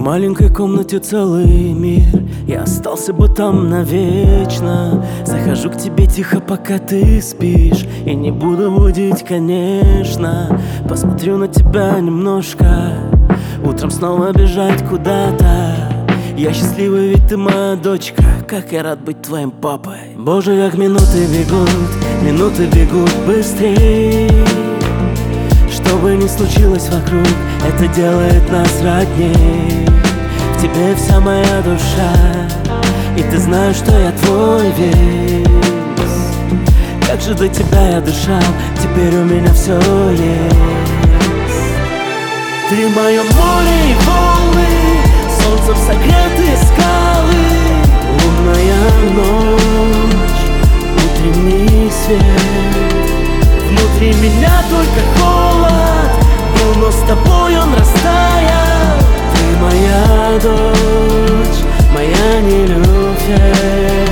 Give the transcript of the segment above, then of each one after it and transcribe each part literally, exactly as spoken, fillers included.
маленькой комнате целый мир, я остался бы там навечно. Захожу к тебе тихо, пока ты спишь, и не буду будить, конечно. Посмотрю на тебя немножко, утром снова бежать куда-то. Я счастливый, ведь ты моя дочка, как я рад быть твоим папой. Боже, как минуты бегут, минуты бегут быстрей. Что бы ни случилось вокруг, это делает нас родней. В тебе вся моя душа, и ты знаешь, что я твой весь. Как же до тебя я дышал, теперь у меня все есть. Ты мое море и волны, солнцем согретые скалы, лунная ночь, утренний свет. Внутри меня только холод был, но с тобой он растаял. Ты моя дочь, моя Нилюфер.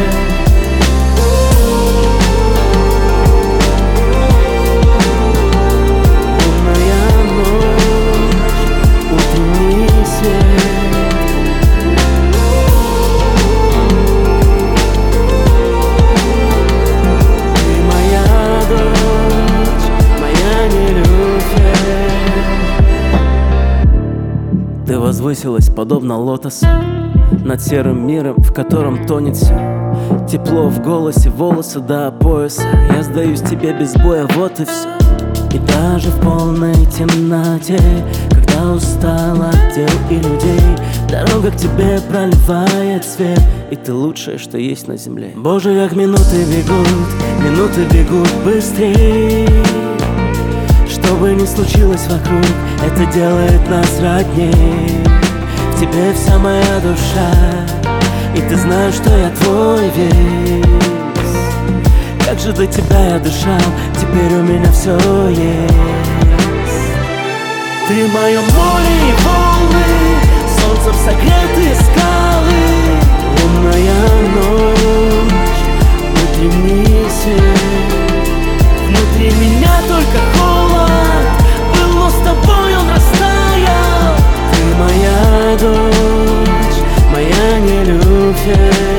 Лунная ночь, утренний свет. Ты моя дочь, моя Нилюфер. Ты возвысилась подобно лотосу над серым миром, в котором тонет все. Тепло в голосе, волосы до пояса. Я сдаюсь тебе без боя, вот и все. И даже в полной темноте, когда устала от дел и людей, дорога к тебе проливает свет, и ты лучшее, что есть на земле. Боже, как минуты бегут, минуты бегут быстрей. Что бы ни случилось вокруг, это делает нас родней. В тебе вся моя душа, и ты знаешь, что я твой весь. Как же до тебя я дышал, теперь у меня все есть. Ты мое море и волны, солнцем согретые скалы, лунная ночь, утренний свет. Внутри меня только холод был, но с тобой он растаял. Ты моя дочь, моя Нилюфер.